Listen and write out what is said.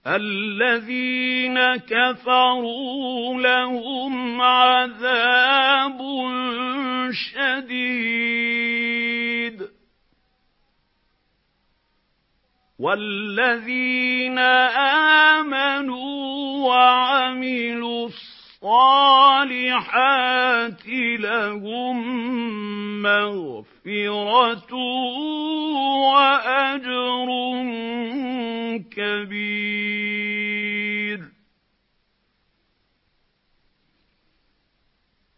الَّذِينَ كَفَرُوا لَهُمْ عَذَابٌ شَدِيدٌ وَالَّذِينَ آمَنُوا وَعَمِلُوا الصَّالِحَاتِ لَهُم مَّغْفِرَةٌ وَأَجْرٌ كَبِيرٌ